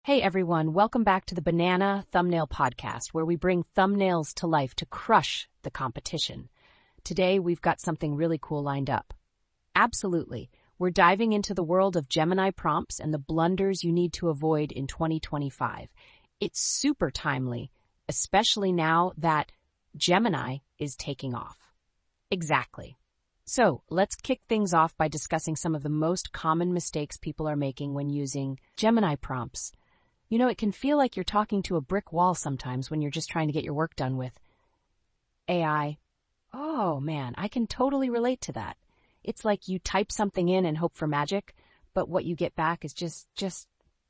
Hey everyone, welcome back to the Banana Thumbnail Podcast, where we bring thumbnails to life to crush the competition. Today we've got something really cool lined up. Absolutely, we're diving into the world of Gemini prompts and the blunders you need to avoid in 2025. It's super timely, especially now that Gemini is taking off. Exactly. So let's kick things off by discussing some of the most common mistakes people are making when using Gemini prompts. You know, it can feel like you're talking to a brick wall sometimes when you're just trying to get your work done with AI. Oh man, I can totally relate to that. It's like you type something in and hope for magic, but what you get back is just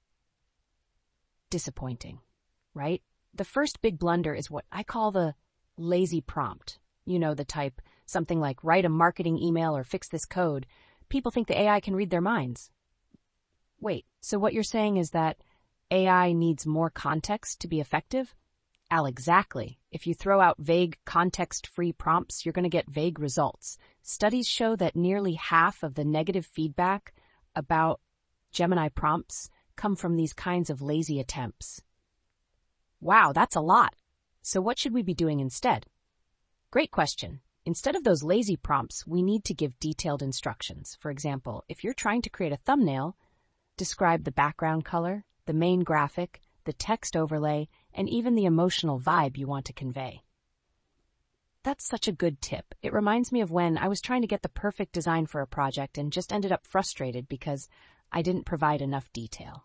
disappointing, right? The first big blunder is what I call the lazy prompt. You know, the type, something like write a marketing email or fix this code. People think the AI can read their minds. Wait, so what you're saying is that AI needs more context to be effective? Exactly. If you throw out vague, context-free prompts, you're going to get vague results. Studies show that nearly half of the negative feedback about Gemini prompts come from these kinds of lazy attempts. Wow, that's a lot. So what should we be doing instead? Great question. Instead of those lazy prompts, we need to give detailed instructions. For example, if you're trying to create a thumbnail, describe the background color, the main graphic, the text overlay, and even the emotional vibe you want to convey. That's such a good tip. It reminds me of when I was trying to get the perfect design for a project and just ended up frustrated because I didn't provide enough detail.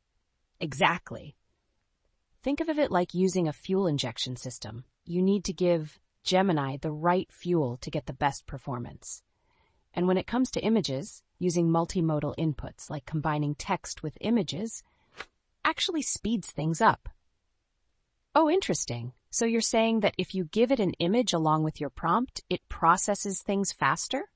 Exactly. Think of it like using a fuel injection system. You need to give Gemini the right fuel to get the best performance. And when it comes to images, using multimodal inputs like combining text with images actually speeds things up. Oh, interesting. So you're saying that if you give it an image along with your prompt, it processes things faster?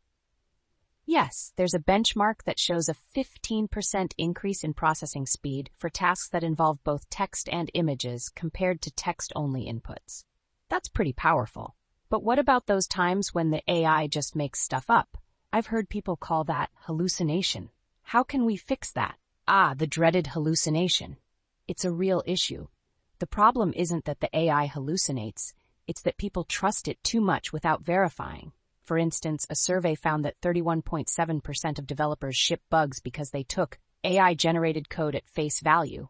Yes, there's a benchmark that shows a 15% increase in processing speed for tasks that involve both text and images compared to text-only inputs. That's pretty powerful. But what about those times when the AI just makes stuff up? I've heard people call that hallucination. How can we fix that? The dreaded hallucination. It's a real issue. The problem isn't that the AI hallucinates, it's that people trust it too much without verifying. For instance, a survey found that 31.7% of developers ship bugs because they took AI-generated code at face value.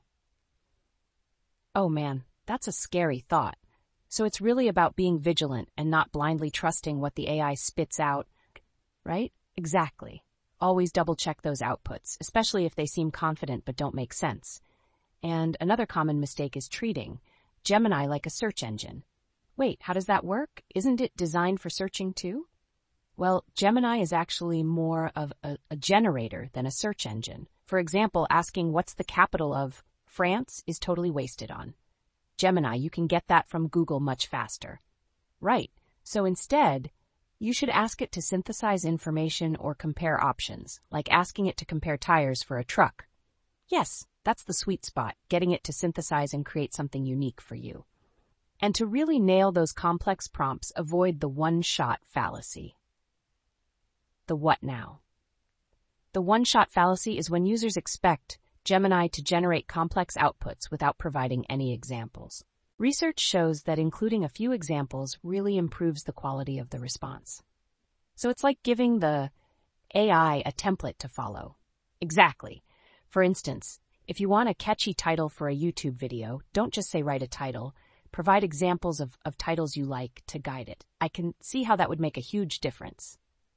Oh man, that's a scary thought. So it's really about being vigilant and not blindly trusting what the AI spits out, right? Exactly. Always double-check those outputs, especially if they seem confident but don't make sense. And another common mistake is treating Gemini like a search engine. Wait, how does that work? Isn't it designed for searching too? Well, Gemini is actually more of a generator than a search engine. For example, asking what's the capital of France is totally wasted on Gemini. You can get that from Google much faster. Right. So instead, you should ask it to synthesize information or compare options, like asking it to compare tires for a truck. Yes, that's the sweet spot, getting it to synthesize and create something unique for you. And to really nail those complex prompts, avoid the one-shot fallacy. The what now? The one-shot fallacy is when users expect Gemini to generate complex outputs without providing any examples. Research shows that including a few examples really improves the quality of the response. So it's like giving the AI a template to follow. Exactly. For instance, if you want a catchy title for a YouTube video, don't just say write a title. Provide examples of titles you like to guide it. I can see how that would make a huge difference.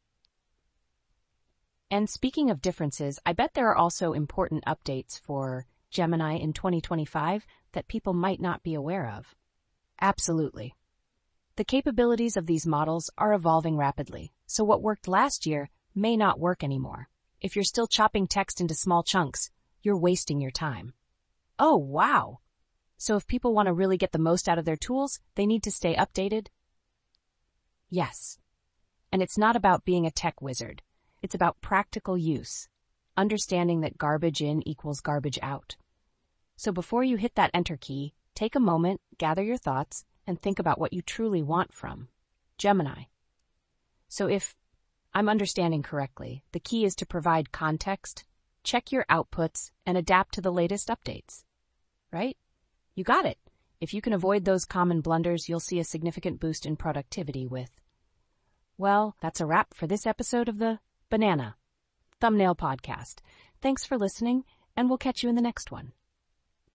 And speaking of differences, I bet there are also important updates for Gemini in 2025 that people might not be aware of. Absolutely. The capabilities of these models are evolving rapidly, so what worked last year may not work anymore. If you're still chopping text into small chunks, you're wasting your time. Oh, wow! So if people want to really get the most out of their tools, they need to stay updated? Yes. And it's not about being a tech wizard. It's about practical use, understanding that garbage in equals garbage out. So before you hit that enter key, take a moment, gather your thoughts, and think about what you truly want from Gemini. So if I'm understanding correctly, the key is to provide context, check your outputs, and adapt to the latest updates. right? You got it. If you can avoid those common blunders, you'll see a significant boost in productivity with... Well, that's a wrap for this episode of the Banana Thumbnail Podcast. Thanks for listening, and we'll catch you in the next one.